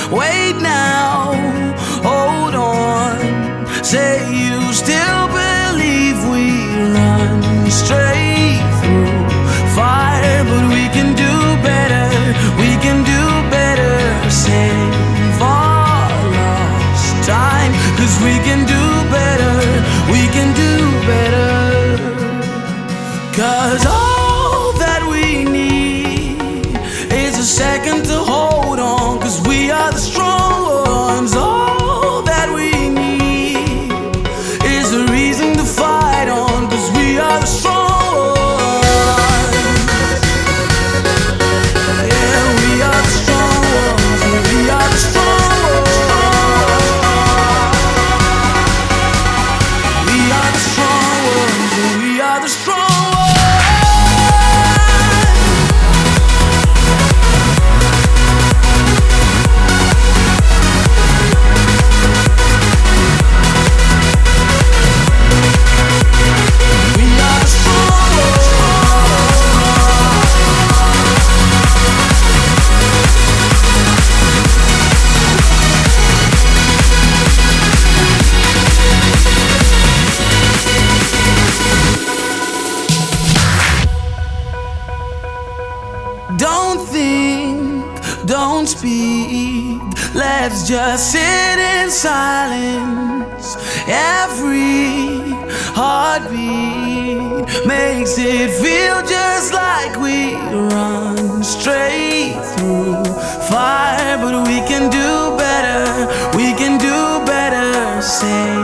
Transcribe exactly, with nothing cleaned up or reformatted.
Wait now, hold on. Say you still believe we run straight through fire, but we can do better. We can do better. Save our lost time, 'cause we can do better. We can do better. 'Cause all that we need is a second to hold on, 'cause we are the strong ones. All that we need is a reason to fight on, 'cause we are the strong ones. Yeah, we are the strong ones. We are the strong ones. We are the strong ones. We are the strong ones. Don't think, don't speak, let's just sit in silence. Every heartbeat makes it feel just like we run straight through fire, but we can do better. We can do better. Say